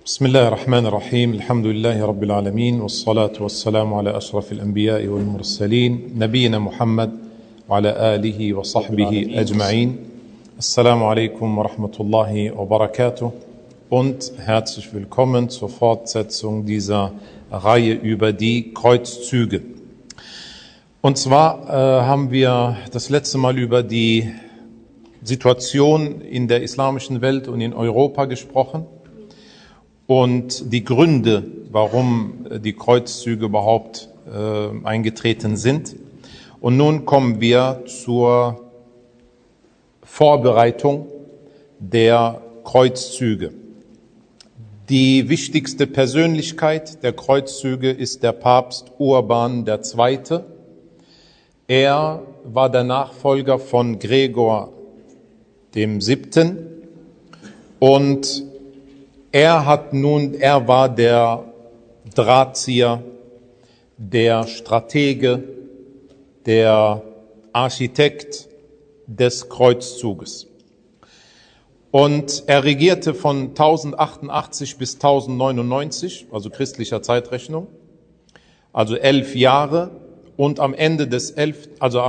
بسم الله الرحمن الرحيم الحمد لله رب العالمين والصلاة والسلام على أشرف الأنبياء والمرسلين نبينا محمد وعلى آله وصحبه أجمعين. Assalamu alaikum wa rahmatullahi wa barakatuh und herzlich willkommen zur Fortsetzung dieser Reihe über die Kreuzzüge. Und zwar haben wir das letzte Mal über die Situation in der islamischen Welt und in Europa gesprochen und die Gründe, warum die Kreuzzüge überhaupt eingetreten sind. Und nun kommen wir zur Vorbereitung der Kreuzzüge. Die wichtigste Persönlichkeit der Kreuzzüge ist der Papst Urban II. Er war der Nachfolger von Gregor VII. Und er war der Drahtzieher, der Stratege, der Architekt des Kreuzzuges. Und er regierte von 1088 bis 1099, also christlicher Zeitrechnung, also 11 Jahre, und am Ende des 11.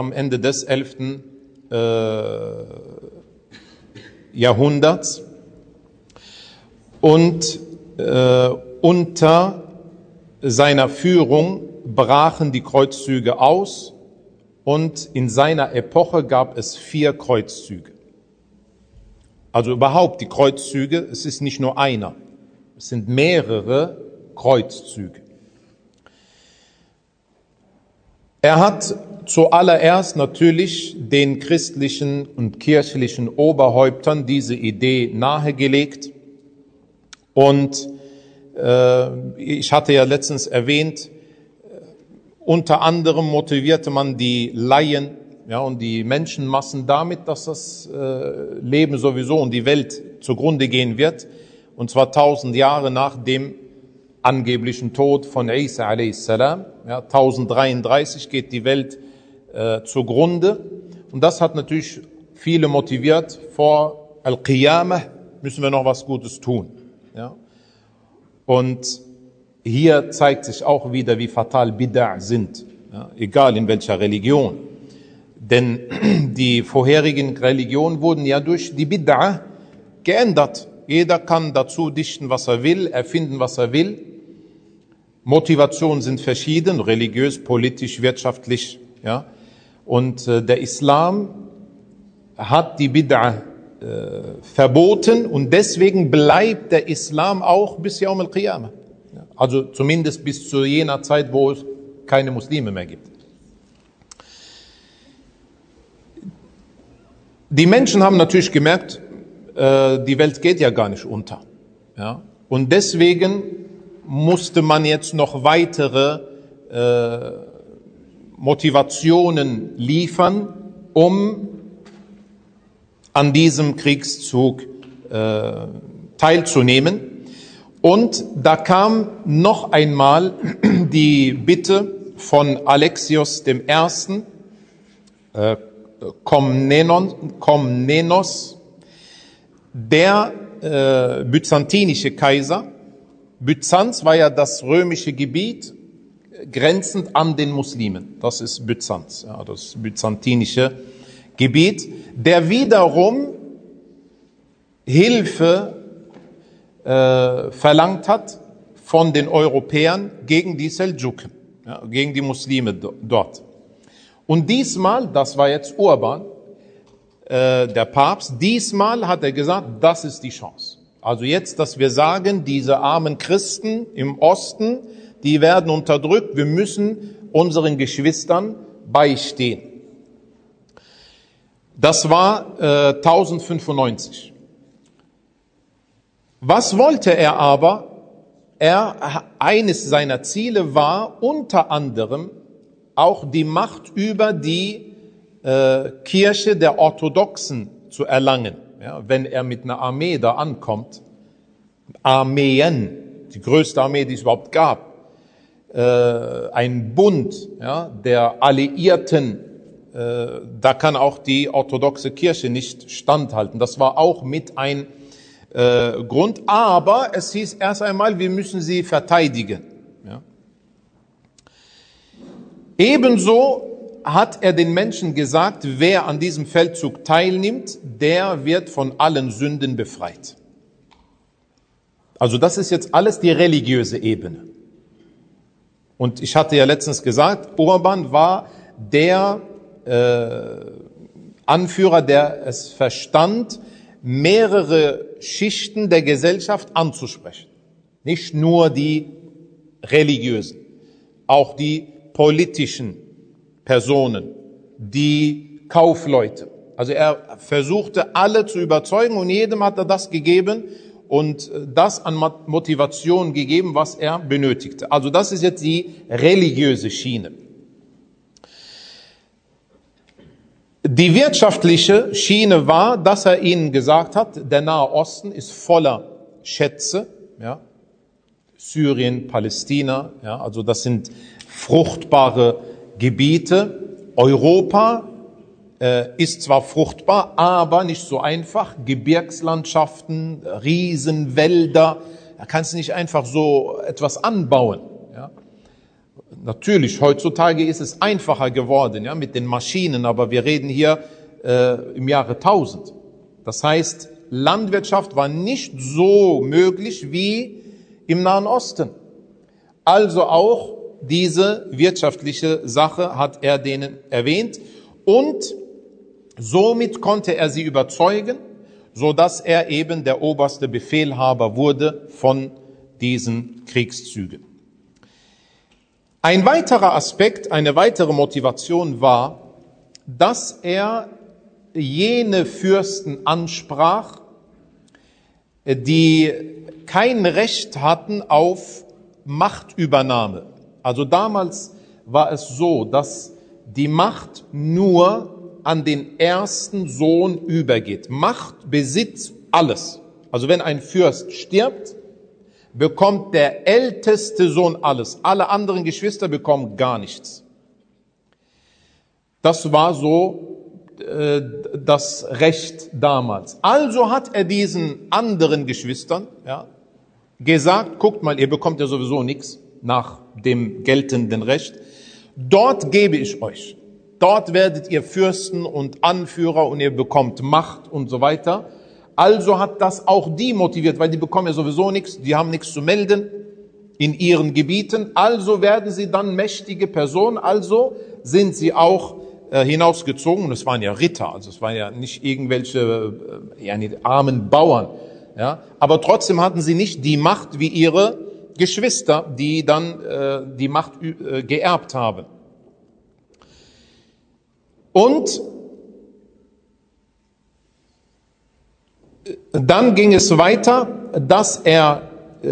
Jahrhunderts. Und unter seiner Führung brachen die Kreuzzüge aus. Und in seiner Epoche gab es 4 Kreuzzüge. Also überhaupt die Kreuzzüge, es ist nicht nur einer, es sind mehrere Kreuzzüge. Er hat zuallererst natürlich den christlichen und kirchlichen Oberhäuptern diese Idee nahegelegt. Und ich hatte ja letztens erwähnt, unter anderem motivierte man die Laien, und die Menschenmassen damit, dass das Leben sowieso und die Welt zugrunde gehen wird. Und zwar 1000 Jahre nach dem angeblichen Tod von Isa a.s. 1033 geht die Welt zugrunde. Und das hat natürlich viele motiviert, vor Al-Qiyamah müssen wir noch was Gutes tun. Ja. Und hier zeigt sich auch wieder, wie fatal Bid'a sind, egal in welcher Religion. Denn die vorherigen Religionen wurden ja durch die Bid'a geändert. Jeder kann dazu dichten, was er will, erfinden, was er will. Motivationen sind verschieden, religiös, politisch, wirtschaftlich. Ja. Und der Islam hat die Bid'a verboten und deswegen bleibt der Islam auch bis Yawm al-Qiyamah. Also zumindest bis zu jener Zeit, wo es keine Muslime mehr gibt. Die Menschen haben natürlich gemerkt, die Welt geht ja gar nicht unter. Ja? Und deswegen musste man jetzt noch weitere Motivationen liefern, um an diesem Kriegszug teilzunehmen. Und da kam noch einmal die Bitte von Alexios I., Komnenos, der byzantinische Kaiser. Byzanz war ja das römische Gebiet grenzend an den Muslimen. Das ist Byzanz, das byzantinische Gebiet, der wiederum Hilfe verlangt hat von den Europäern gegen die Seldschuken, gegen die Muslime dort. Und diesmal, das war jetzt Urban, der Papst, diesmal hat er gesagt, das ist die Chance. Also jetzt, dass wir sagen, diese armen Christen im Osten, die werden unterdrückt, wir müssen unseren Geschwistern beistehen. Das war 1095. Was wollte er aber? Eines seiner Ziele war unter anderem auch die Macht über die Kirche der Orthodoxen zu erlangen. Ja, wenn er mit einer Armee da ankommt, Armeen, die größte Armee, die es überhaupt gab, ein Bund der Alliierten, da kann auch die orthodoxe Kirche nicht standhalten. Das war auch mit ein Grund, aber es hieß erst einmal, wir müssen sie verteidigen. Ja. Ebenso hat er den Menschen gesagt, wer an diesem Feldzug teilnimmt, der wird von allen Sünden befreit. Also das ist jetzt alles die religiöse Ebene. Und ich hatte ja letztens gesagt, Urban war der Anführer, der es verstand, mehrere Schichten der Gesellschaft anzusprechen. Nicht nur die religiösen, auch die politischen Personen, die Kaufleute. Also er versuchte alle zu überzeugen und jedem hat er das gegeben und das an Motivation gegeben, was er benötigte. Also das ist jetzt die religiöse Schiene. Die wirtschaftliche Schiene war, dass er ihnen gesagt hat, der Nahe Osten ist voller Schätze, ja, Syrien, Palästina, ja, also das sind fruchtbare Gebiete. Europa ist zwar fruchtbar, aber nicht so einfach. Gebirgslandschaften, Riesenwälder, da kannst du nicht einfach so etwas anbauen. Ja. Natürlich, heutzutage ist es einfacher geworden, ja, mit den Maschinen, aber wir reden hier im Jahre 1000. Das heißt, Landwirtschaft war nicht so möglich wie im Nahen Osten. Also auch diese wirtschaftliche Sache hat er denen erwähnt und somit konnte er sie überzeugen, so dass er eben der oberste Befehlhaber wurde von diesen Kriegszügen. Ein weiterer Aspekt, eine weitere Motivation war, dass er jene Fürsten ansprach, die kein Recht hatten auf Machtübernahme. Also damals war es so, dass die Macht nur an den ersten Sohn übergeht. Macht, Besitz, alles. Also wenn ein Fürst stirbt, bekommt der älteste Sohn alles. Alle anderen Geschwister bekommen gar nichts. Das war so das Recht damals. Also hat er diesen anderen Geschwistern gesagt, guckt mal, ihr bekommt ja sowieso nichts nach dem geltenden Recht. Dort gebe ich euch. Dort werdet ihr Fürsten und Anführer und ihr bekommt Macht und so weiter. Also hat das auch die motiviert, weil die bekommen ja sowieso nichts, die haben nichts zu melden in ihren Gebieten. Also werden sie dann mächtige Personen, also sind sie auch hinausgezogen. Und es waren ja Ritter, also es waren ja nicht irgendwelche armen Bauern. Ja, aber trotzdem hatten sie nicht die Macht wie ihre Geschwister, die dann die Macht geerbt haben. Und dann ging es weiter, dass er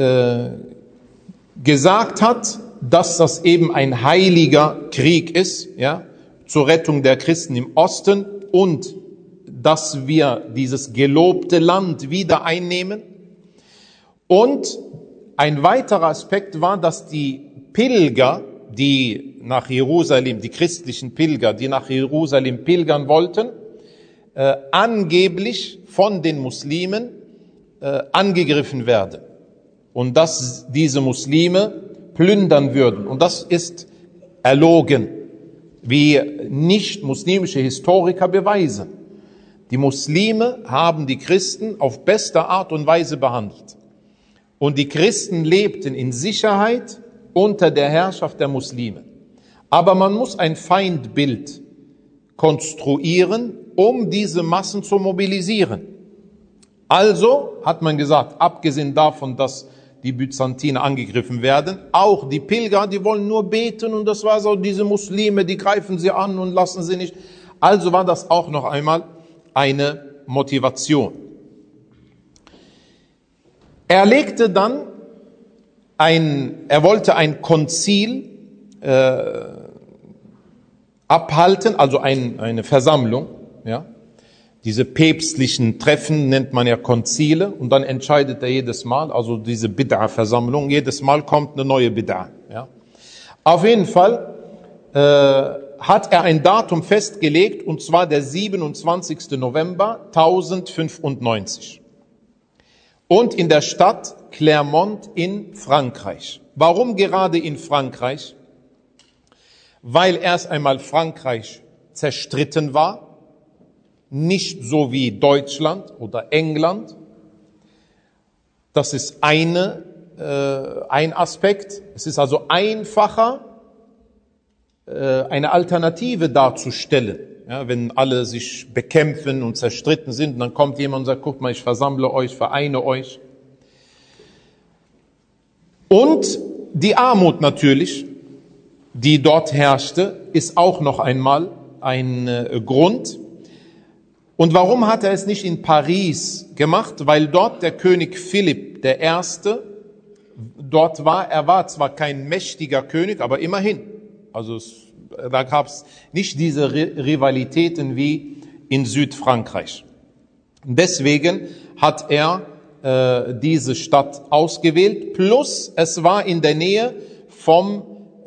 gesagt hat, dass das eben ein heiliger Krieg ist, ja, zur Rettung der Christen im Osten und dass wir dieses gelobte Land wieder einnehmen. Und ein weiterer Aspekt war, dass die Pilger, die nach Jerusalem, die christlichen Pilger, die nach Jerusalem pilgern wollten, angeblich von den Muslimen angegriffen werden und dass diese Muslime plündern würden. Und das ist erlogen, wie nicht-muslimische Historiker beweisen. Die Muslime haben die Christen auf beste Art und Weise behandelt. Und die Christen lebten in Sicherheit unter der Herrschaft der Muslime. Aber man muss ein Feindbild konstruieren, um diese Massen zu mobilisieren. Also hat man gesagt, abgesehen davon, dass die Byzantiner angegriffen werden, auch die Pilger, die wollen nur beten und das war so, diese Muslime, die greifen sie an und lassen sie nicht. Also war das auch noch einmal eine Motivation. Er legte dann er wollte ein Konzil abhalten, also eine Versammlung, ja. Diese päpstlichen Treffen nennt man ja Konzile und dann entscheidet er jedes Mal, also diese Bid'a-Versammlung, jedes Mal kommt eine neue Bid'a, ja. Auf jeden Fall hat er ein Datum festgelegt und zwar der 27. November 1095. und in der Stadt Clermont in Frankreich. Warum gerade in Frankreich? Weil erst einmal Frankreich zerstritten war, nicht so wie Deutschland oder England. Das ist ein Aspekt. Es ist also einfacher, eine Alternative darzustellen. Ja, wenn alle sich bekämpfen und zerstritten sind, dann kommt jemand und sagt, guck mal, ich versammle euch, vereine euch. Und die Armut natürlich, die dort herrschte, ist auch noch einmal ein Grund. Und warum hat er es nicht in Paris gemacht? Weil dort der König Philipp I. dort war. Er war zwar kein mächtiger König, aber immerhin. Also da gab es nicht diese Rivalitäten wie in Südfrankreich. Deswegen hat er diese Stadt ausgewählt. Plus es war in der Nähe vom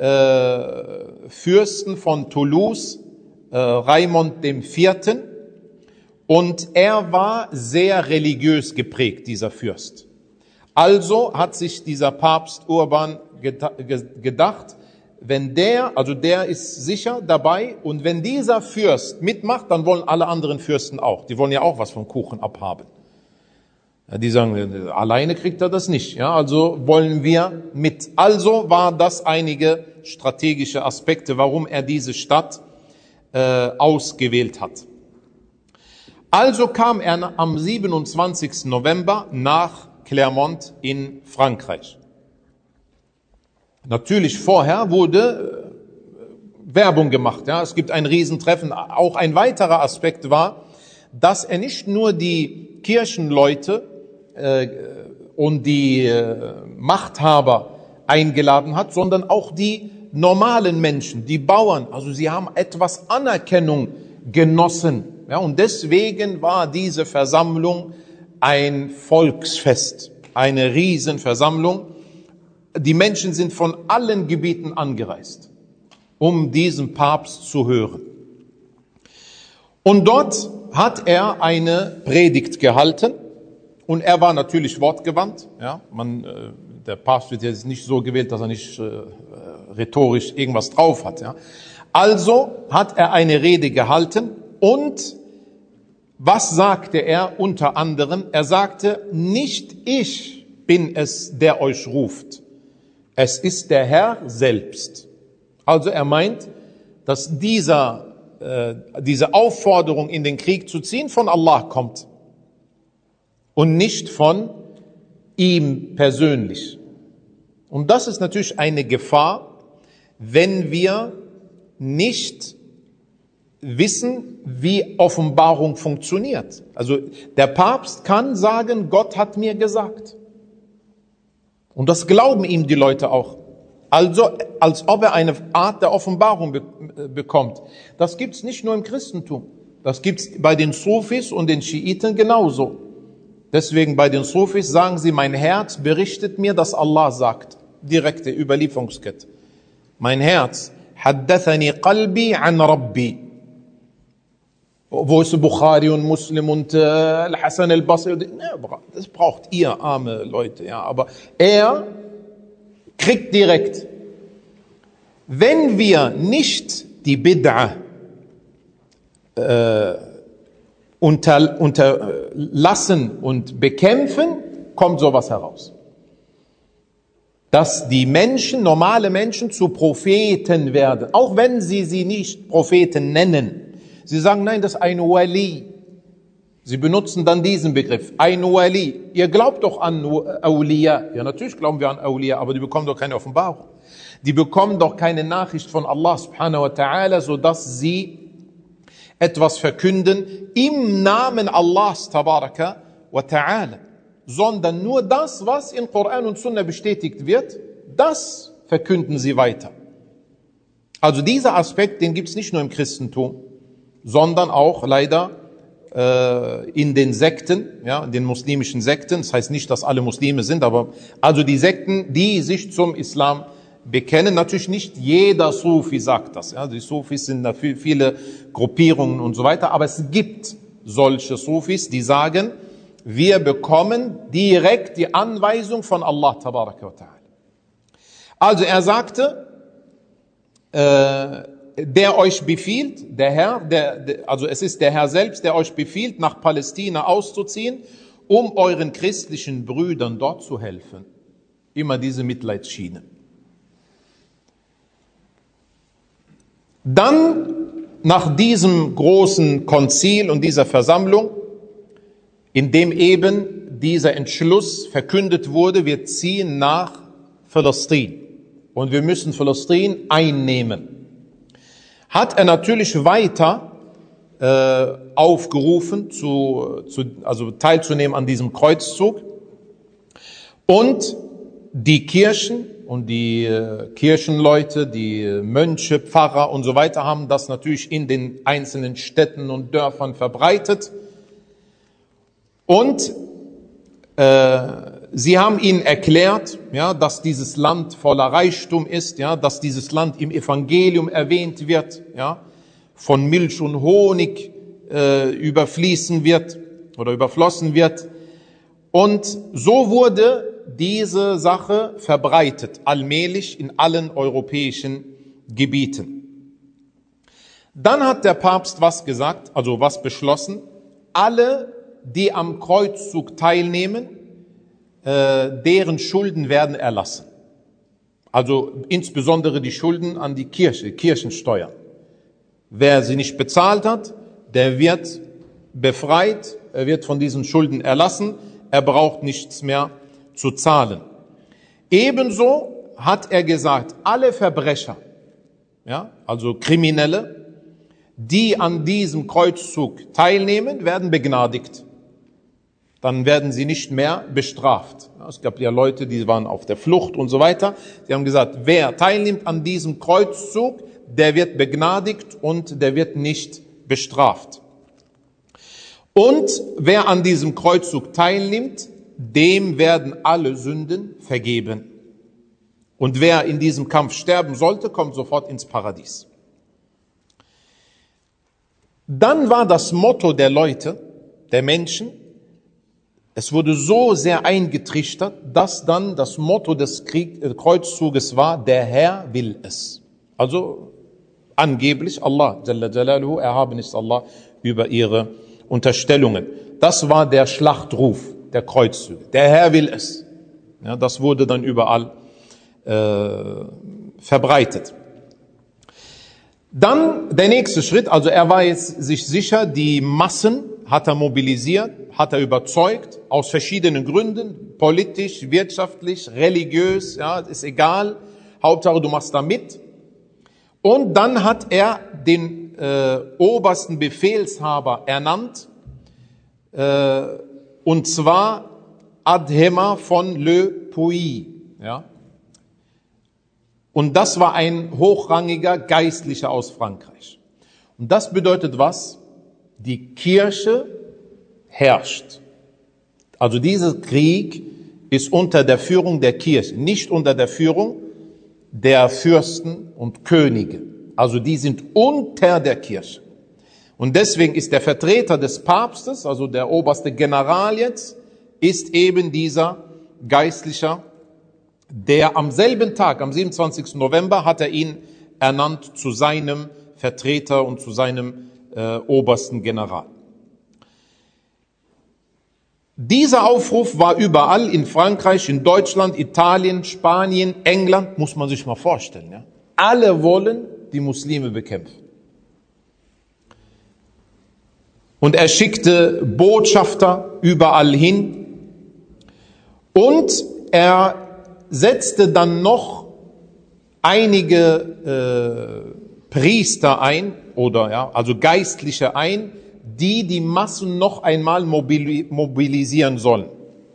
Fürsten von Toulouse, Raimund IV. Und er war sehr religiös geprägt, dieser Fürst. Also hat sich dieser Papst Urban gedacht, wenn der ist sicher dabei, und wenn dieser Fürst mitmacht, dann wollen alle anderen Fürsten auch. Die wollen ja auch was vom Kuchen abhaben. Ja, die sagen, alleine kriegt er das nicht. Ja, also wollen wir mit. Also war das einige strategische Aspekte, warum er diese Stadt ausgewählt hat. Also kam er am 27. November nach Clermont in Frankreich. Natürlich vorher wurde Werbung gemacht. Ja, es gibt ein Riesentreffen. Auch ein weiterer Aspekt war, dass er nicht nur die Kirchenleute und die Machthaber eingeladen hat, sondern auch die normalen Menschen, die Bauern. Also sie haben etwas Anerkennung genossen. Ja, und deswegen war diese Versammlung ein Volksfest, eine Riesenversammlung. Die Menschen sind von allen Gebieten angereist, um diesen Papst zu hören. Und dort hat er eine Predigt gehalten und er war natürlich wortgewandt. Ja, der Papst wird jetzt nicht so gewählt, dass er nicht rhetorisch irgendwas drauf hat. Ja. Also hat er eine Rede gehalten. Und was sagte er unter anderem? Er sagte, nicht ich bin es, der euch ruft. Es ist der Herr selbst. Also er meint, dass diese Aufforderung, in den Krieg zu ziehen, von Allah kommt und nicht von ihm persönlich. Und das ist natürlich eine Gefahr, wenn wir nicht wissen, wie Offenbarung funktioniert. Also der Papst kann sagen, Gott hat mir gesagt. Und das glauben ihm die Leute auch. Also als ob er eine Art der Offenbarung bekommt. Das gibt's nicht nur im Christentum. Das gibt's bei den Sufis und den Schiiten genauso. Deswegen bei den Sufis sagen sie, mein Herz berichtet mir, dass Allah sagt. Direkte Überlieferungskette. Mein Herz, haddathani qalbi an Rabbi. Wo ist Bukhari und Muslim und Al-Hasan al-Basri? Das braucht ihr, arme Leute. Ja, aber er kriegt direkt. Wenn wir nicht die Bid'ah unterlassen und bekämpfen, kommt sowas heraus. Dass die Menschen, normale Menschen, zu Propheten werden, auch wenn sie nicht Propheten nennen. Sie sagen, nein, das ist ein Wali. Sie benutzen dann diesen Begriff, ein Wali. Ihr glaubt doch an Awliya. Ja, natürlich glauben wir an Awliya, aber die bekommen doch keine Offenbarung. Die bekommen doch keine Nachricht von Allah subhanahu wa ta'ala, sodass sie etwas verkünden im Namen Allahs tabaraka wa ta'ala. Sondern nur das, was in Koran und Sunna bestätigt wird, das verkünden sie weiter. Also dieser Aspekt, den gibt es nicht nur im Christentum, sondern auch leider in den Sekten, ja, in den muslimischen Sekten. Das heißt nicht, dass alle Muslime sind, aber also die Sekten, die sich zum Islam bekennen. Natürlich nicht jeder Sufi sagt das. Ja, die Sufis sind da viele Gruppierungen und so weiter, aber es gibt solche Sufis, die sagen, Wir bekommen direkt die Anweisung von Allah tabaraka wa ta'ala. Also er sagte, der euch befiehlt, der Herr, also es ist der Herr selbst, der euch befiehlt, nach Palästina auszuziehen, um euren christlichen Brüdern dort zu helfen. Immer diese Mitleidsschiene. Dann, nach diesem großen Konzil und dieser Versammlung, in dem eben dieser Entschluss verkündet wurde, wir ziehen nach Palästina und wir müssen Palästina einnehmen, hat er natürlich weiter aufgerufen, also teilzunehmen an diesem Kreuzzug. Und die Kirchen und die Kirchenleute, die Mönche, Pfarrer und so weiter haben das natürlich in den einzelnen Städten und Dörfern verbreitet. Und sie haben ihnen erklärt, ja, dass dieses Land voller Reichtum ist, ja, dass dieses Land im Evangelium erwähnt wird, ja, von Milch und Honig überfließen wird oder überflossen wird. Und so wurde diese Sache verbreitet, allmählich in allen europäischen Gebieten. Dann hat der Papst was gesagt, also was beschlossen: Alle, die am Kreuzzug teilnehmen, deren Schulden werden erlassen. Also insbesondere die Schulden an die Kirche, Kirchensteuern. Wer sie nicht bezahlt hat, der wird befreit, er wird von diesen Schulden erlassen, er braucht nichts mehr zu zahlen. Ebenso hat er gesagt, alle Verbrecher, ja, also Kriminelle, die an diesem Kreuzzug teilnehmen, werden begnadigt. Dann werden sie nicht mehr bestraft. Es gab ja Leute, die waren auf der Flucht und so weiter. Sie haben gesagt, wer teilnimmt an diesem Kreuzzug, der wird begnadigt und der wird nicht bestraft. Und wer an diesem Kreuzzug teilnimmt, dem werden alle Sünden vergeben. Und wer in diesem Kampf sterben sollte, kommt sofort ins Paradies. Dann war das Motto der Leute, der Menschen, es wurde so sehr eingetrichtert, dass dann das Motto des Kreuzzuges war, der Herr will es. Also angeblich Allah, Jalla Jalaluhu, erhaben ist Allah über ihre Unterstellungen. Das war der Schlachtruf der Kreuzzüge. Der Herr will es. Ja, das wurde dann überall verbreitet. Dann der nächste Schritt, also er war jetzt sich sicher, die Massen hat er mobilisiert, hat er überzeugt, aus verschiedenen Gründen, politisch, wirtschaftlich, religiös, ja, ist egal, Hauptsache du machst da mit. Und dann hat er den obersten Befehlshaber ernannt, und zwar Adhemar von Le Puy, ja. Und das war ein hochrangiger Geistlicher aus Frankreich. Und das bedeutet was? Die Kirche herrscht. Also dieser Krieg ist unter der Führung der Kirche, nicht unter der Führung der Fürsten und Könige. Also die sind unter der Kirche. Und deswegen ist der Vertreter des Papstes, also der oberste General jetzt, ist eben dieser Geistlicher, der am selben Tag, am 27. November, hat er ihn ernannt zu seinem Vertreter und zu seinem obersten General. Dieser Aufruf war überall in Frankreich, in Deutschland, Italien, Spanien, England, muss man sich mal vorstellen. Ja? Alle wollen die Muslime bekämpfen. Und er schickte Botschafter überall hin und er setzte dann noch einige Priester ein, oder ja, also Geistliche ein, die Massen noch einmal mobilisieren sollen.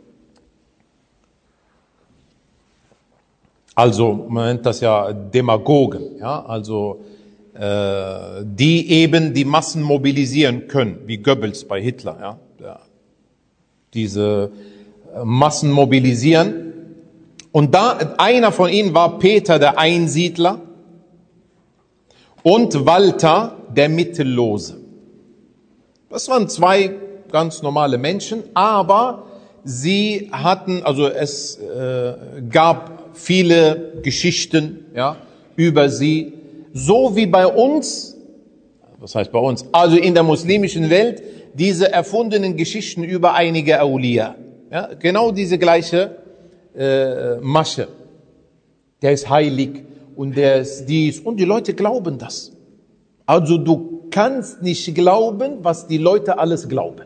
Also man nennt das ja Demagogen, ja, also die eben die Massen mobilisieren können, wie Goebbels bei Hitler, ja, diese Massen mobilisieren. Und da einer von ihnen war Peter der Einsiedler und Walter der Mittellose. Das waren zwei ganz normale Menschen, aber sie hatten, also es gab viele Geschichten, ja, über sie, so wie bei uns, was heißt bei uns, also in der muslimischen Welt, diese erfundenen Geschichten über einige Awliya. Ja, genau diese gleiche Masche. Der ist heilig und der ist dies und die Leute glauben das. Also du kannst nicht glauben, was die Leute alles glauben.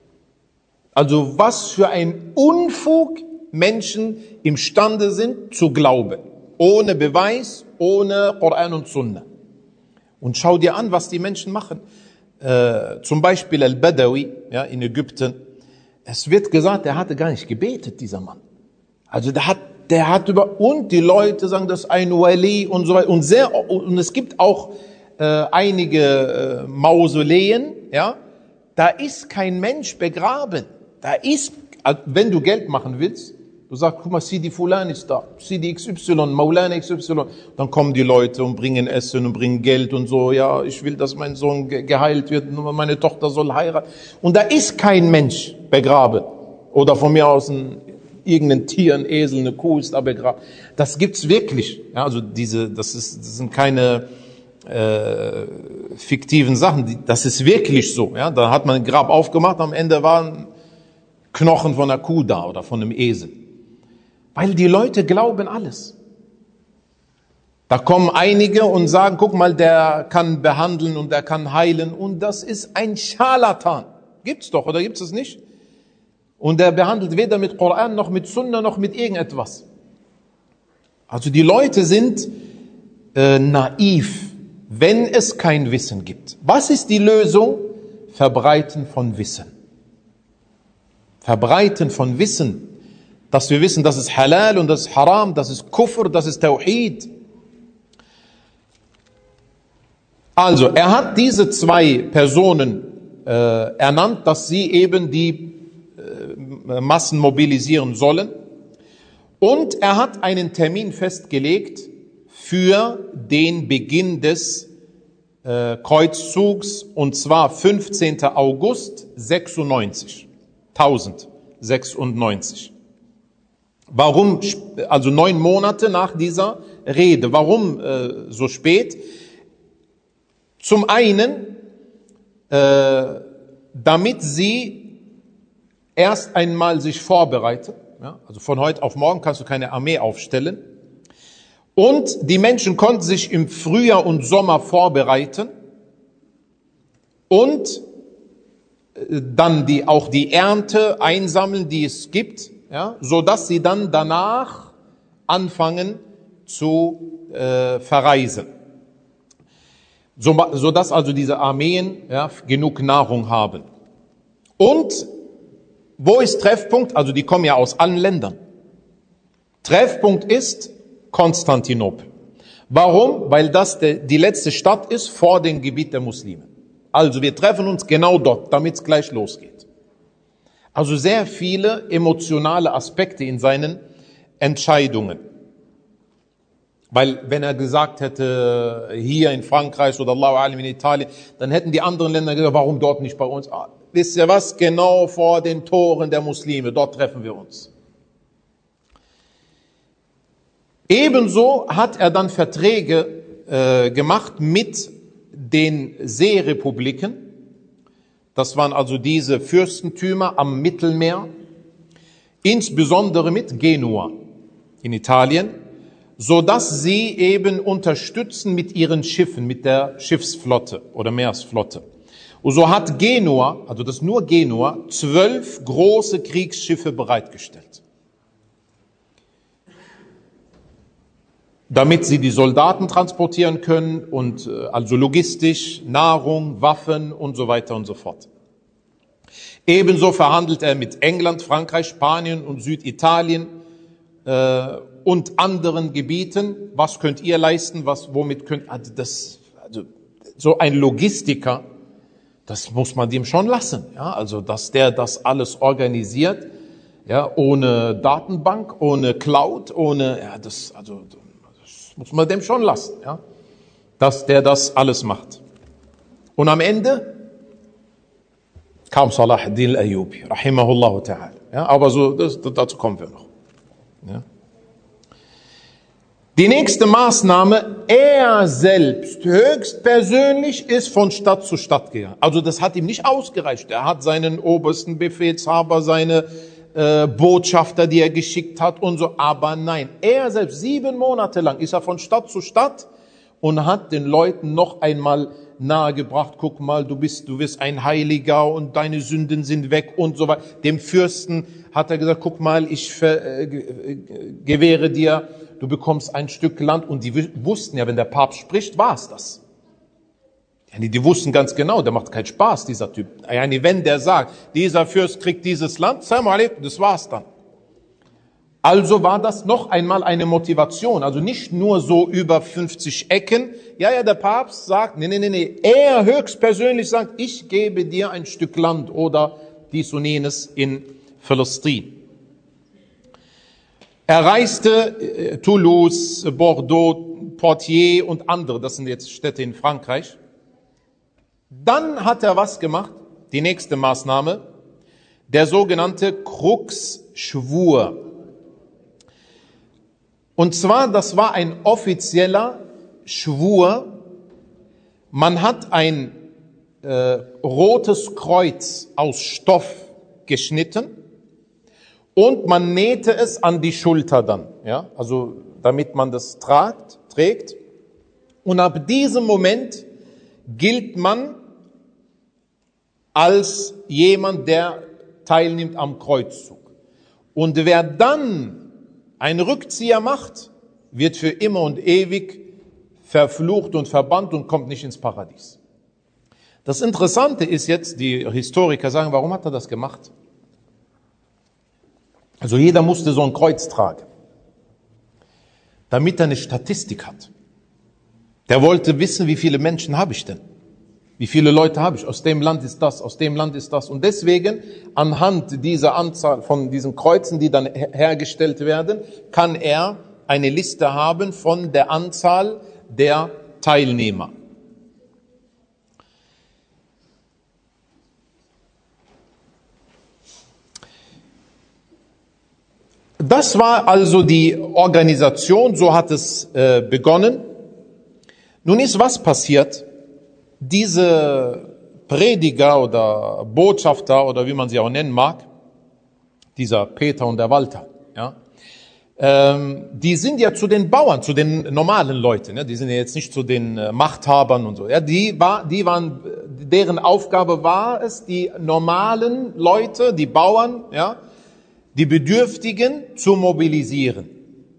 Also was für ein Unfug Menschen imstande sind zu glauben. Ohne Beweis, ohne Koran und Sunna. Und schau dir an, was die Menschen machen. Zum Beispiel Al-Badawi, ja, in Ägypten. Es wird gesagt, der hatte gar nicht gebetet, dieser Mann. Also der hat und die Leute sagen, das ist ein Wali und so weiter. Und es gibt auch einige Mausoleen, ja. Da ist kein Mensch begraben. Da ist, wenn du Geld machen willst, du sagst, guck mal, Sidi Fulan ist da, Sidi XY, Maulana XY. Dann kommen die Leute und bringen Essen und bringen Geld und so. Ja, ich will, dass mein Sohn geheilt wird, meine Tochter soll heiraten. Und da ist kein Mensch begraben. Oder von mir aus irgendein Tier, ein Esel, eine Kuh ist da begraben. Das gibt's wirklich. Ja, also das sind keine fiktiven Sachen. Das ist wirklich so. Ja, da hat man ein Grab aufgemacht, am Ende waren Knochen von einer Kuh da oder von einem Esel. Weil die Leute glauben alles. Da kommen einige und sagen, guck mal, der kann behandeln und der kann heilen und das ist ein Scharlatan. Gibt's doch, oder gibt's es nicht? Und der behandelt weder mit Koran noch mit Sunna noch mit irgendetwas. Also die Leute sind naiv, wenn es kein Wissen gibt. Was ist die Lösung? Verbreiten von Wissen. Verbreiten von Wissen. Dass wir wissen, das ist Halal und das ist Haram, das ist Kufr, das ist Tawhid. Also, er hat diese zwei Personen ernannt, dass sie eben die Massen mobilisieren sollen. Und er hat einen Termin festgelegt für den Beginn des Kreuzzugs, und zwar 15. August 1096. Warum, also 9 Monate nach dieser Rede, warum so spät? Zum einen, damit sie erst einmal sich vorbereiten, ja, also von heute auf morgen kannst du keine Armee aufstellen, und die Menschen konnten sich im Frühjahr und Sommer vorbereiten und dann auch die Ernte einsammeln, die es gibt, ja, so dass sie dann danach anfangen zu verreisen, so dass also diese Armeen, ja, genug Nahrung haben. Und wo ist Treffpunkt? Also die kommen ja aus allen Ländern. Treffpunkt ist Konstantinopel. Warum? Weil das die letzte Stadt ist vor dem Gebiet der Muslime. Also wir treffen uns genau dort, damit es gleich losgeht. Also sehr viele emotionale Aspekte in seinen Entscheidungen. Weil wenn er gesagt hätte, hier in Frankreich oder Allahu Alim in Italien, dann hätten die anderen Länder gesagt, warum dort nicht bei uns? Wisst ihr was? Genau vor den Toren der Muslime, dort treffen wir uns. Ebenso hat er dann Verträge gemacht mit den Seerepubliken. Das waren also diese Fürstentümer am Mittelmeer, insbesondere mit Genua in Italien, so dass sie eben unterstützen mit ihren Schiffen, mit der Schiffsflotte oder Meeresflotte. Und so hat Genua, also das nur Genua, 12 große Kriegsschiffe bereitgestellt, damit sie die Soldaten transportieren können und also logistisch, Nahrung, Waffen und so weiter und so fort. Ebenso verhandelt er mit England, Frankreich, Spanien und Süditalien und anderen Gebieten. Was könnt ihr leisten? Womit könnt also so ein Logistiker, das muss man dem schon lassen, ja, also dass der das alles organisiert, ja, ohne Datenbank, ohne Cloud, ohne, ja, das muss man dem schon lassen, ja, dass der das alles macht. Und am Ende kam Salah ad-Din al-Ayyubi, rahimahullah ta'ala. Ja, aber dazu kommen wir noch. Ja. Die nächste Maßnahme, er selbst höchstpersönlich ist von Stadt zu Stadt gegangen. Also das hat ihm nicht ausgereicht. Er hat seinen obersten Befehlshaber, seine Botschafter, die er geschickt hat und so. Aber nein, er selbst 7 Monate lang ist er von Stadt zu Stadt und hat den Leuten noch einmal nahegebracht, guck mal, du wirst ein Heiliger und deine Sünden sind weg und so weiter. Dem Fürsten hat er gesagt, guck mal, ich gewähre dir, du bekommst ein Stück Land. Und die wussten ja, wenn der Papst spricht, war es das. Die wussten ganz genau, der macht keinen Spaß, dieser Typ. Wenn der sagt, dieser Fürst kriegt dieses Land, salam alaikum, das war's dann. Also war das noch einmal eine Motivation, also nicht nur so über 50 Ecken. Ja, der Papst sagt, nee, er höchstpersönlich sagt, ich gebe dir ein Stück Land oder dies und jenes in Palästina. Er reiste Toulouse, Bordeaux, Poitiers und andere, das sind jetzt Städte in Frankreich. Dann hat er was gemacht? Die nächste Maßnahme, der sogenannte Crux-Schwur. Und zwar, das war ein offizieller Schwur. Man hat ein rotes Kreuz aus Stoff geschnitten und man nähte es an die Schulter dann, ja, also damit man das trägt. Und ab diesem Moment gilt man als jemand, der teilnimmt am Kreuzzug. Und wer dann einen Rückzieher macht, wird für immer und ewig verflucht und verbannt und kommt nicht ins Paradies. Das Interessante ist jetzt, die Historiker sagen, warum hat er das gemacht? Also jeder musste so ein Kreuz tragen, damit er eine Statistik hat. Der wollte wissen, wie viele Menschen habe ich denn? Wie viele Leute habe ich? Aus dem Land ist das, aus dem Land ist das. Und deswegen, anhand dieser Anzahl von diesen Kreuzen, die dann hergestellt werden, kann er eine Liste haben von der Anzahl der Teilnehmer. Das war also die Organisation, so hat es begonnen. Nun ist was passiert? Diese Prediger oder Botschafter oder wie man sie auch nennen mag, dieser Peter und der Walter, ja, die sind ja zu den Bauern, zu den normalen Leuten, ja, die sind ja jetzt nicht zu den Machthabern und so, ja, deren Aufgabe war es, die normalen Leute, die Bauern, ja, die Bedürftigen zu mobilisieren.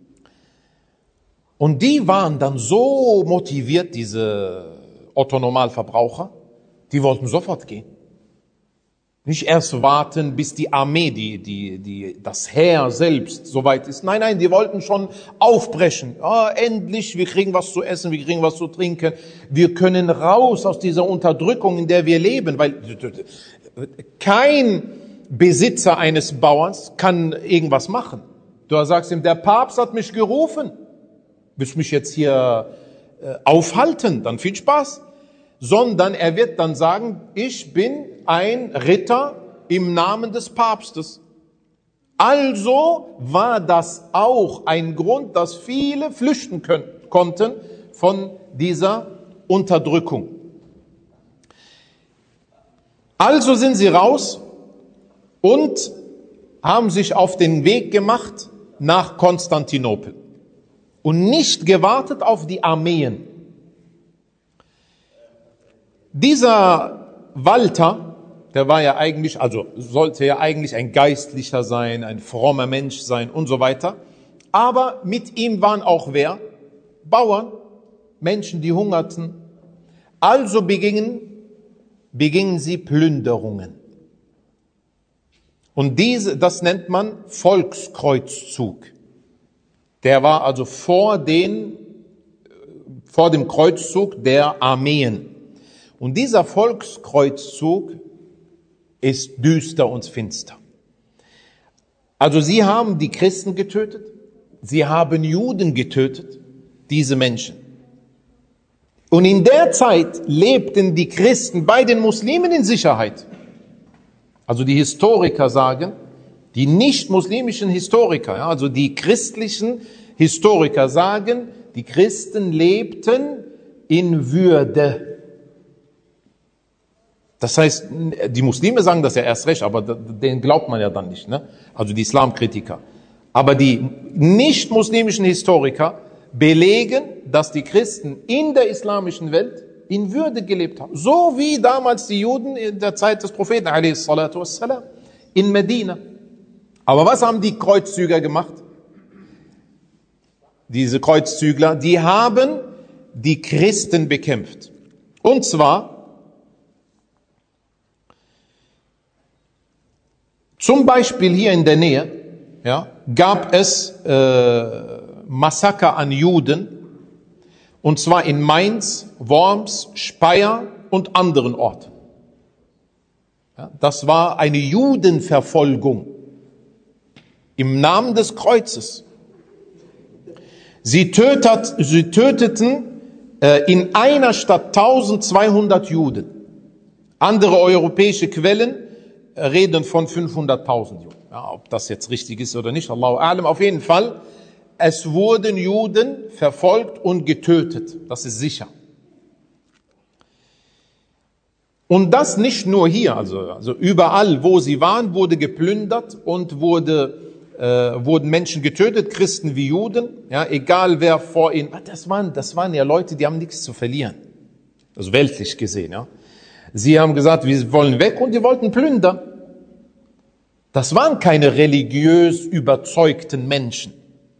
Und die waren dann so motiviert, diese Otto-Normalverbraucher, die wollten sofort gehen. Nicht erst warten, bis die Armee, das Heer selbst soweit ist. Nein, die wollten schon aufbrechen. Endlich, wir kriegen was zu essen, wir kriegen was zu trinken. Wir können raus aus dieser Unterdrückung, in der wir leben, weil kein Besitzer eines Bauerns kann irgendwas machen. Du sagst ihm, der Papst hat mich gerufen. Willst du mich jetzt hier aufhalten? Dann viel Spaß. Sondern er wird dann sagen, ich bin ein Ritter im Namen des Papstes. Also war das auch ein Grund, dass viele flüchten konnten von dieser Unterdrückung. Also sind sie raus und haben sich auf den Weg gemacht nach Konstantinopel und nicht gewartet auf die Armeen. Dieser Walter, der war ja eigentlich, also sollte ja eigentlich ein Geistlicher sein, ein frommer Mensch sein und so weiter. Aber mit ihm waren auch wer? Bauern, Menschen, die hungerten. Also begingen sie Plünderungen. Und das nennt man Volkskreuzzug. Der war also vor dem Kreuzzug der Armeen. Und dieser Volkskreuzzug ist düster und finster. Also sie haben die Christen getötet, sie haben Juden getötet, diese Menschen. Und in der Zeit lebten die Christen bei den Muslimen in Sicherheit. Also die Historiker sagen, die nicht-muslimischen Historiker, ja, also die christlichen Historiker sagen, die Christen lebten in Würde. Das heißt, die Muslime sagen das ja erst recht, aber denen glaubt man ja dann nicht, ne? Also die Islamkritiker. Aber die nicht-muslimischen Historiker belegen, dass die Christen in der islamischen Welt in Würde gelebt haben. So wie damals die Juden in der Zeit des Propheten a.s. in Medina. Aber was haben die Kreuzzüger gemacht? Diese Kreuzzügler, die haben die Christen bekämpft. Und zwar zum Beispiel hier in der Nähe, ja, gab es Massaker an Juden, und zwar in Mainz, Worms, Speyer und anderen Orten. Ja, das war eine Judenverfolgung im Namen des Kreuzes. Sie töteten in einer Stadt 1200 Juden. Andere europäische Quellen reden von 500.000 Juden. Ja, ob das jetzt richtig ist oder nicht, Allahu a'lam. Auf jeden Fall, es wurden Juden verfolgt und getötet. Das ist sicher. Und das nicht nur hier, also überall, wo sie waren, wurde geplündert und wurden Menschen getötet, Christen wie Juden, ja, egal wer vor ihnen. Das waren ja Leute, die haben nichts zu verlieren. Also weltlich gesehen, ja. Sie haben gesagt, wir wollen weg, und die wollten plündern. Das waren keine religiös überzeugten Menschen.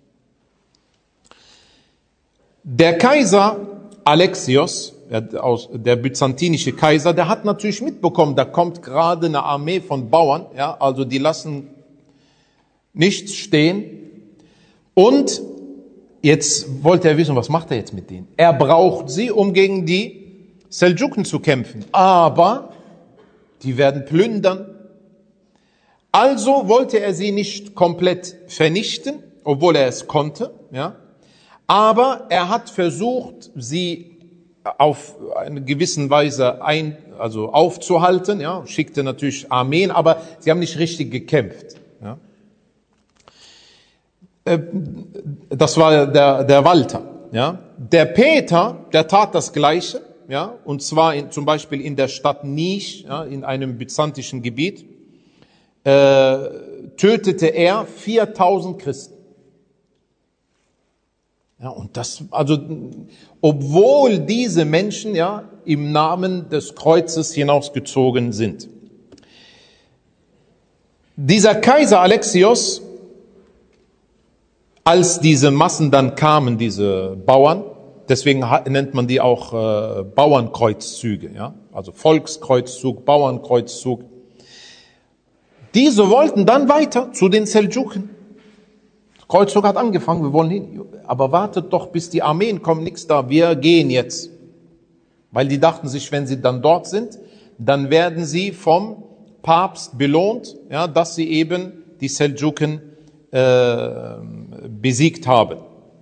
Der Kaiser Alexios, der byzantinische Kaiser, der hat natürlich mitbekommen, da kommt gerade eine Armee von Bauern, ja, also die lassen nichts stehen. Und jetzt wollte er wissen, was macht er jetzt mit denen? Er braucht sie, um gegen die Seldschuken zu kämpfen. Aber die werden plündern. Also wollte er sie nicht komplett vernichten, obwohl er es konnte, ja. Aber er hat versucht, sie auf eine gewisse Weise aufzuhalten, ja, schickte natürlich Armeen, aber sie haben nicht richtig gekämpft, ja. Das war der Walter, ja. Der Peter, der tat das Gleiche, ja, und zwar zum Beispiel in der Stadt Nisch, ja, in einem byzantischen Gebiet, tötete er 4000 Christen. Ja, und das, also, obwohl diese Menschen, ja, im Namen des Kreuzes hinausgezogen sind. Dieser Kaiser Alexios, als diese Massen dann kamen, diese Bauern, deswegen nennt man die auch Bauernkreuzzüge, ja, also Volkskreuzzug, Bauernkreuzzug. Diese wollten dann weiter zu den Seldschuken. Kreuzzug hat angefangen, wir wollen hin. Aber wartet doch, bis die Armeen kommen, nichts da, wir gehen jetzt. Weil die dachten sich, wenn sie dann dort sind, dann werden sie vom Papst belohnt, ja, dass sie eben die Seldschuken besiegt haben.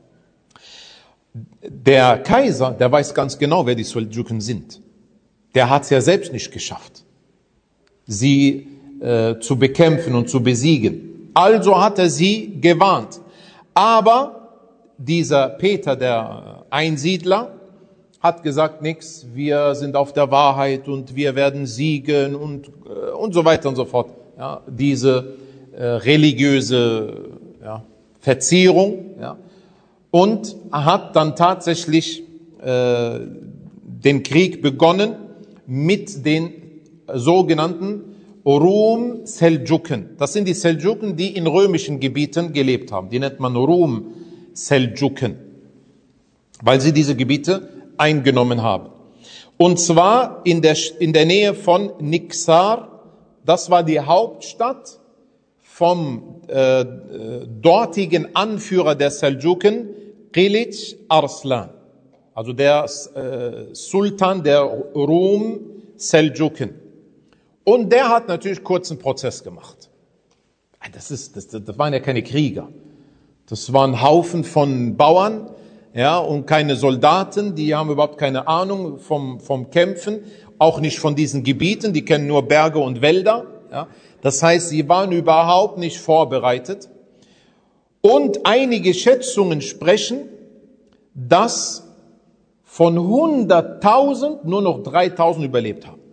Der Kaiser, der weiß ganz genau, wer die Seldschuken sind. Der hat es ja selbst nicht geschafft, sie zu bekämpfen und zu besiegen. Also hat er sie gewarnt. Aber dieser Peter, der Einsiedler, hat gesagt, nix, wir sind auf der Wahrheit und wir werden siegen und so weiter und so fort. Ja, diese religiöse, ja, Verzierung, ja, und hat dann tatsächlich den Krieg begonnen mit den sogenannten Rum-Seldschuken. Das sind die Seldschuken, die in römischen Gebieten gelebt haben. Die nennt man Rum-Seldschuken, weil sie diese Gebiete eingenommen haben. Und zwar in der Nähe von Niksar. Das war die Hauptstadt vom dortigen Anführer der Seldschuken, Qilic Arslan. Also der Sultan der Rum-Seldschuken. Und der hat natürlich kurzen Prozess gemacht. Das waren ja keine Krieger. Das waren Haufen von Bauern, ja, und keine Soldaten, die haben überhaupt keine Ahnung vom Kämpfen, auch nicht von diesen Gebieten, die kennen nur Berge und Wälder, Ja? Das heißt, sie waren überhaupt nicht vorbereitet. Und einige Schätzungen sprechen, dass von 100.000 nur noch 3.000 überlebt haben.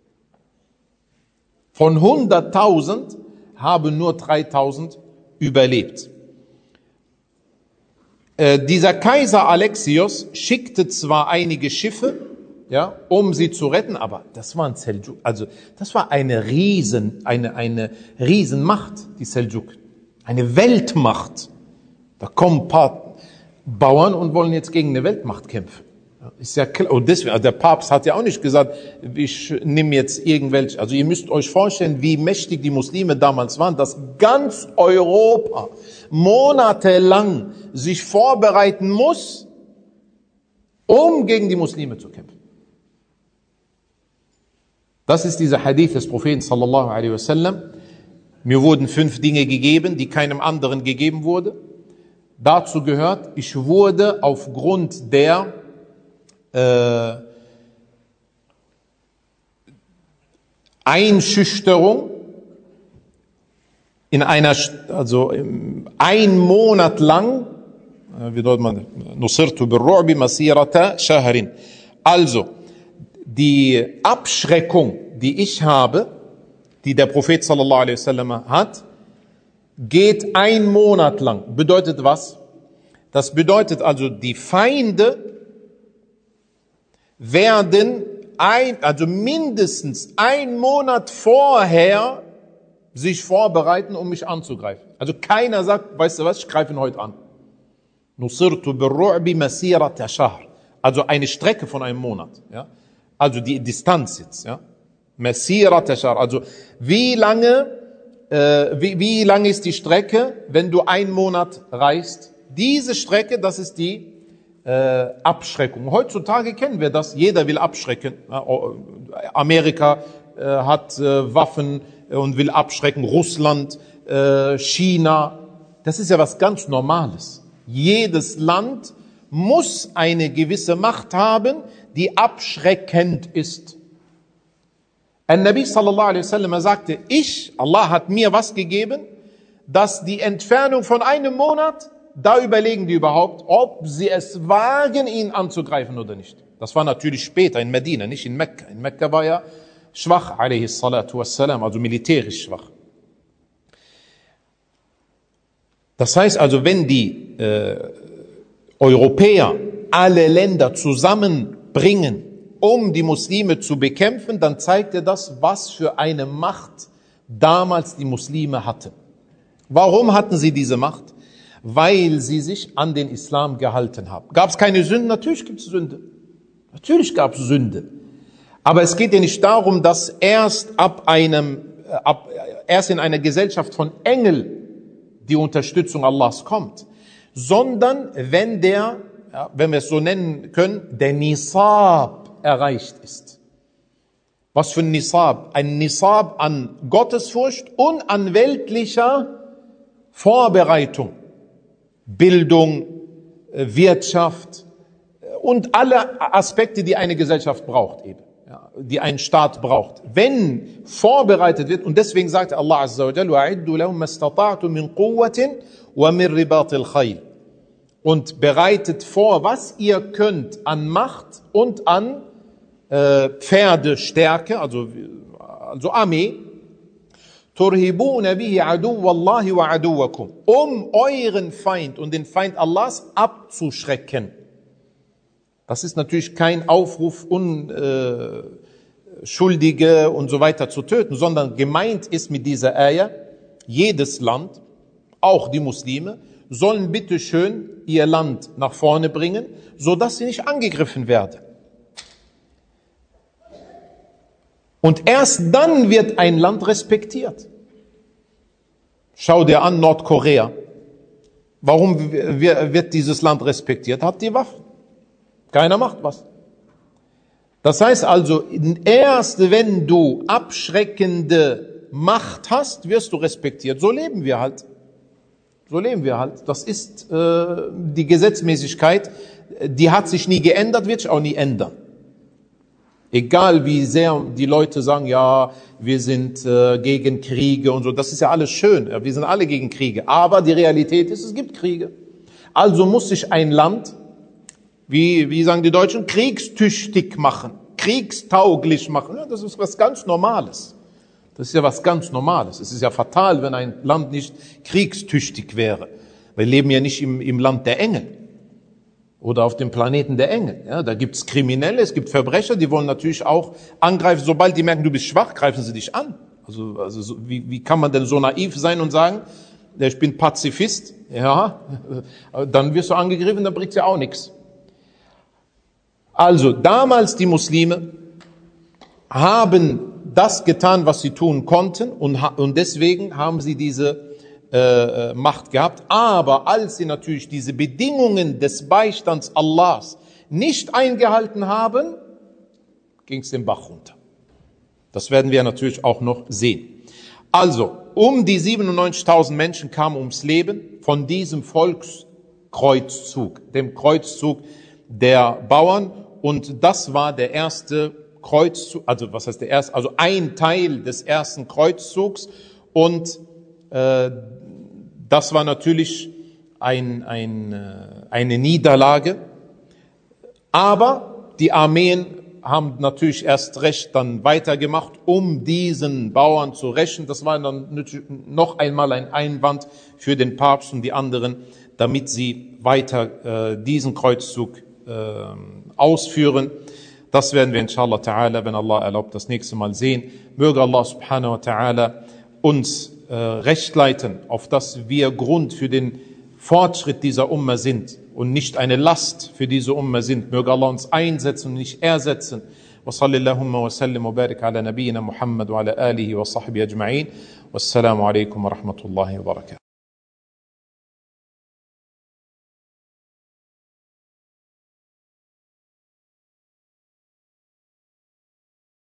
Von 100.000 haben nur 3.000 überlebt. Dieser Kaiser Alexios schickte zwar einige Schiffe, ja, um sie zu retten, aber das waren Seldschuken. Also das war eine Riesenmacht, die Seldschuken. Eine Weltmacht. Da kommen ein paar Bauern und wollen jetzt gegen eine Weltmacht kämpfen. Ist ja klar. Und deswegen, also der Papst hat ja auch nicht gesagt, ich nehme jetzt irgendwelche. Also ihr müsst euch vorstellen, wie mächtig die Muslime damals waren, dass ganz Europa monatelang sich vorbereiten muss, um gegen die Muslime zu kämpfen. Das ist dieser Hadith des Propheten sallallahu alaihi wasallam. Mir wurden 5 Dinge gegeben, die keinem anderen gegeben wurde. Dazu gehört, ich wurde aufgrund der Einschüchterung in einer, also ein Monat lang, wie deutet man, nusirtu birru'bi masirata shahrin. Also, die Abschreckung, die ich habe, die der Prophet sallallahu alaihi wasallam hat, geht ein Monat lang. Bedeutet was? Das bedeutet also, die Feinde werden also mindestens ein Monat vorher sich vorbereiten, um mich anzugreifen. Also keiner sagt, weißt du was, ich greife ihn heute an. Nusirtu birru'bi masirata shahr. Also eine Strecke von einem Monat. Ja? Also die Distanz jetzt. Ja? Masirata shahr. Also wie lange ist die Strecke, wenn du einen Monat reist? Diese Strecke, das ist die Abschreckung. Heutzutage kennen wir das. Jeder will abschrecken. Amerika hat Waffen und will abschrecken. Russland, China. Das ist ja was ganz Normales. Jedes Land muss eine gewisse Macht haben, die abschreckend ist. An-Nabi sallallahu alaihi wasallam sagte, Allah hat mir was gegeben, dass die Entfernung von einem Monat, da überlegen die überhaupt, ob sie es wagen, ihn anzugreifen oder nicht. Das war natürlich später in Medina, nicht in Mekka. In Mekka war er schwach, alaihi salatu wassalam, also militärisch schwach. Das heißt also, wenn die Europäer alle Länder zusammenbringen, um die Muslime zu bekämpfen, dann zeigt er das, was für eine Macht damals die Muslime hatten. Warum hatten sie diese Macht? Weil sie sich an den Islam gehalten haben. Gab es keine Sünden? Natürlich gibt es Sünde. Natürlich gab es Sünde. Aber es geht ja nicht darum, dass erst in einer Gesellschaft von Engel die Unterstützung Allahs kommt, sondern wenn wir es so nennen können, der Nisab erreicht ist. Was für ein Nisab? Ein Nisab an Gottesfurcht und an weltlicher Vorbereitung. Bildung, Wirtschaft und alle Aspekte, die eine Gesellschaft braucht eben, ja, die ein Staat braucht. Wenn vorbereitet wird, und deswegen sagt Allah Azza wa Jalla, وَأَعِدُّوا لَهُمْ مَا اسْتَطَعْتُم مِّن قُوَّةٍ وَمِن رِبَاطِ الْخَيْلِ. Und bereitet vor, was ihr könnt an Macht und an Pferdestärke, also Armee, تُرْهِبُونَ بِهِ عَدُوَّ اللَّهِ وَعَدُوَّكُمْ, um euren Feind und den Feind Allahs abzuschrecken. Das ist natürlich kein Aufruf, Unschuldige und so weiter zu töten, sondern gemeint ist mit dieser Ayah, jedes Land, auch die Muslime, sollen bitteschön ihr Land nach vorne bringen, so dass sie nicht angegriffen werden. Und erst dann wird ein Land respektiert. Schau dir an Nordkorea. Warum wird dieses Land respektiert? Hat die Waffen. Keiner macht was. Das heißt also, erst wenn du abschreckende Macht hast, wirst du respektiert. So leben wir halt. So leben wir halt. Das ist die Gesetzmäßigkeit, die hat sich nie geändert, wird sich auch nie ändern. Egal wie sehr die Leute sagen, ja, wir sind gegen Kriege und so, das ist ja alles schön, ja, wir sind alle gegen Kriege. Aber die Realität ist, es gibt Kriege. Also muss sich ein Land, wie sagen die Deutschen, kriegstüchtig machen, kriegstauglich machen. Ja, das ist was ganz Normales. Das ist ja was ganz Normales. Es ist ja fatal, wenn ein Land nicht kriegstüchtig wäre. Wir leben ja nicht im Land der Engel oder auf dem Planeten der Engel. Ja, da gibt's Kriminelle, es gibt Verbrecher, die wollen natürlich auch angreifen. Sobald die merken, du bist schwach, greifen sie dich an. Also wie kann man denn so naiv sein und sagen, ich bin Pazifist? Ja, dann wirst du angegriffen, dann bringt's ja auch nichts. Also damals die Muslime haben das getan, was sie tun konnten, und deswegen haben sie diese Macht gehabt. Aber als sie natürlich diese Bedingungen des Beistands Allahs nicht eingehalten haben, ging es den Bach runter. Das werden wir natürlich auch noch sehen. Also, die 97.000 Menschen kamen ums Leben von diesem Volkskreuzzug, dem Kreuzzug der Bauern, und das war der erste Kreuzzug, also was heißt der erste, also ein Teil des ersten Kreuzzugs, und das war natürlich eine Niederlage, aber die Armeen haben natürlich erst recht dann weitergemacht, um diesen Bauern zu rächen. Das war dann noch einmal ein Einwand für den Papst und die anderen, damit sie weiter diesen Kreuzzug ausführen. Das werden wir inshallah ta'ala, wenn Allah erlaubt, das nächste Mal sehen. Möge Allah subhanahu wa ta'ala uns recht leiten, auf dass wir Grund für den Fortschritt dieser Umma sind und nicht eine Last für diese Umma sind. Möge Allah uns einsetzen und nicht ersetzen. Wa sallallahu wa sallim wa barik ala nabiyyina Muhammad wa ala alihi wa sahbihi ajma'in. Wassalamu alaikum wa rahmatullahi wa barakatuh.